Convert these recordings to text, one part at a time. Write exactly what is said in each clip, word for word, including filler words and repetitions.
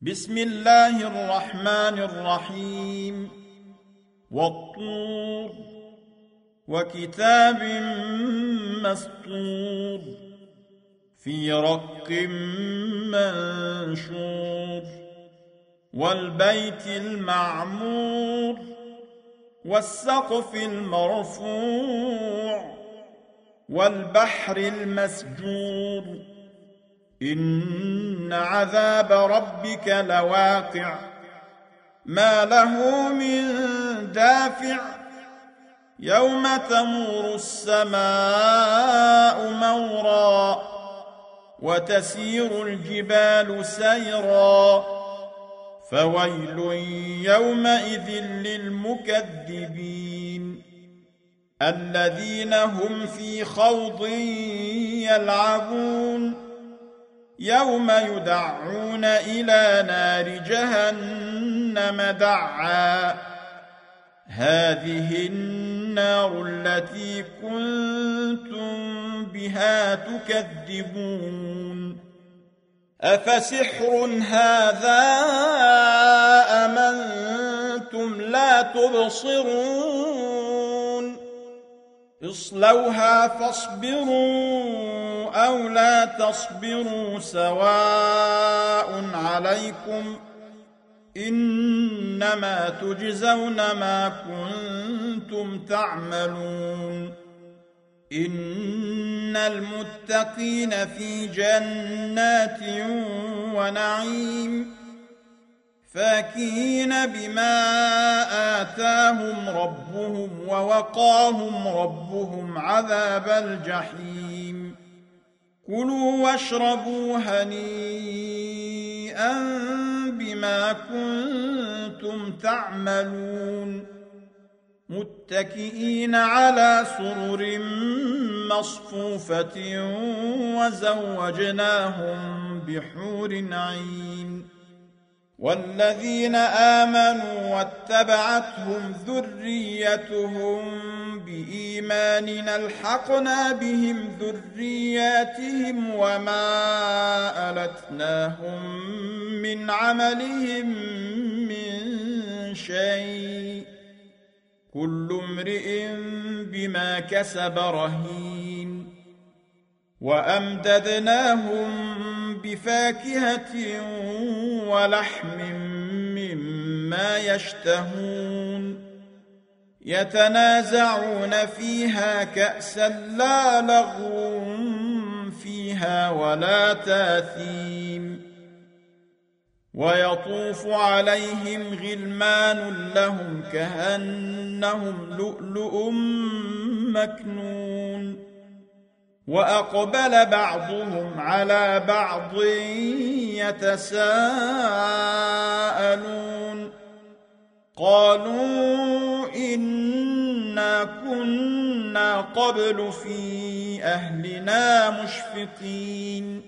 بسم الله الرحمن الرحيم والطور وكتاب مسطور في رق منشور والبيت المعمور والسقف المرفوع والبحر المسجور إن عذاب ربك لواقع ما له من دافع يوم تمور السماء مورا وتسير الجبال سيرا فويل يومئذ للمكذبين الذين هم في خوض يلعبون يوم يدعون إلى نار جهنم دعا هذه النار التي كنتم بها تكذبون أفسحر هذا أم أنتم لا تبصرون اصلوها فاصبروا أو لا تصبروا سواء عليكم إنما تجزون ما كنتم تعملون إن المتقين في جنات ونعيم فاكهين بما آتاهم ربهم ووقاهم ربهم عذاب الجحيم كلوا واشربوا هنيئا بما كنتم تعملون متكئين على سرر مصفوفة وزوجناهم بحور عين والذين آمنوا واتبعتهم ذريتهم بإيمان ألحقنا بهم ذرياتهم وما ألتناهم من عملهم من شيء كل امرئ بما كسب رهين وأمددناهم بفاكهة ولحم مما يشتهون يتنازعون فيها كأسا لا لغو فيها ولا تاثيم ويطوف عليهم غلمان لهم كأنهم لؤلؤ مكنون وأقبل بعضهم على بعض يتساءلون قالوا إنا كنا قبل في أهلنا مشفقين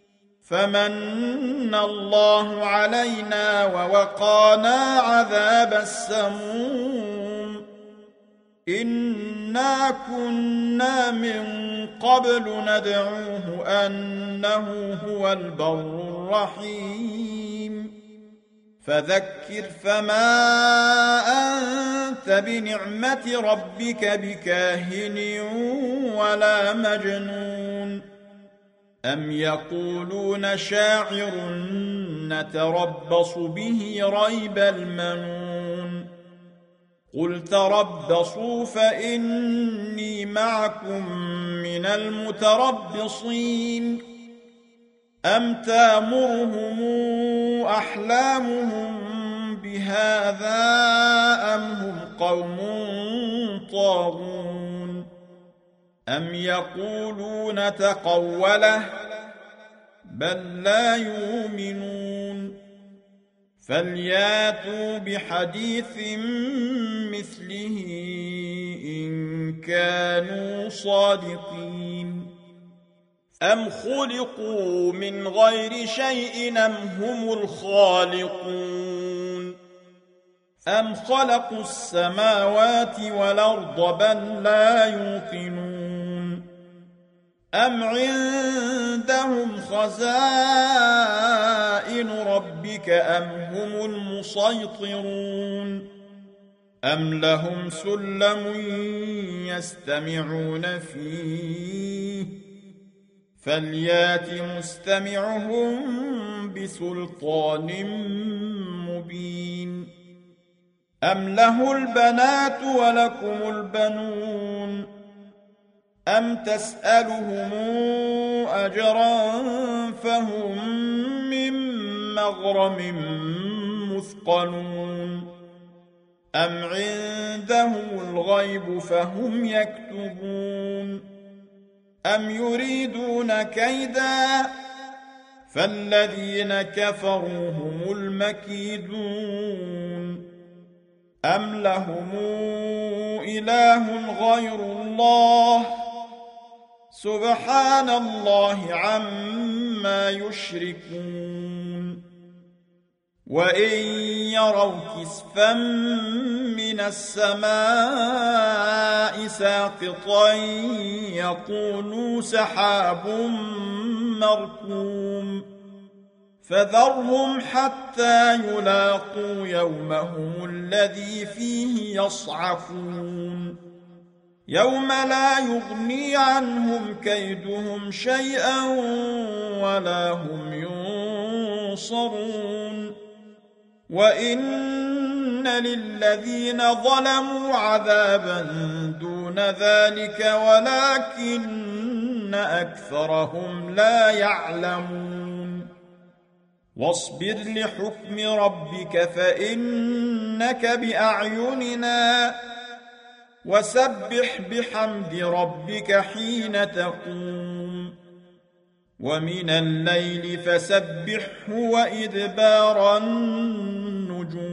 فمن الله علينا ووقانا عذاب السموم إنا كنا من قبل ندعوه أنه هو البر الرحيم فذكر فما أنت بنعمة ربك بكاهن ولا مجنون أم يقولون شاعر نتربص به ريب المنون قل تربصوا فإني معكم من المتربصين أم تامرهم أحلامهم بهذا أم هم قوم طاغون أم يقولون تقوله بل لا يؤمنون فلياتوا بحديث مثله إن كانوا صادقين أم خلقوا من غير شيء أم هم الخالقون أم خلقوا السماوات والأرض بل لا يوقنون أم عندهم خزائن خزائن ربك أم هم المسيطرون أم لهم سلم يستمعون فيه فليات مستمعهم بسلطان مبين أم له البنات ولكم البنون أم تسألهم أجرا فهم من مغرم مثقلون أم عندهم الغيب فهم يكتبون أم يريدون كيدا فالذين كفروا هم المكيدون أم لهم إله غير الله سبحان الله عما يشركون وإن يروا كسفا من السماء ساقطا يقولوا سحاب مركوم فذرهم حتى يلاقوا يومهم الذي فيه يصعقون يوم لا يغني عنهم كيدهم شيئا ولا هم ينصرون وإن للذين ظلموا عذابا دون ذلك ولكن أكثرهم لا يعلمون واصبر لحكم ربك فإنك بأعيننا وسبح بحمد ربك حين تقوم ومن الليل فسبحه وإدبار النجوم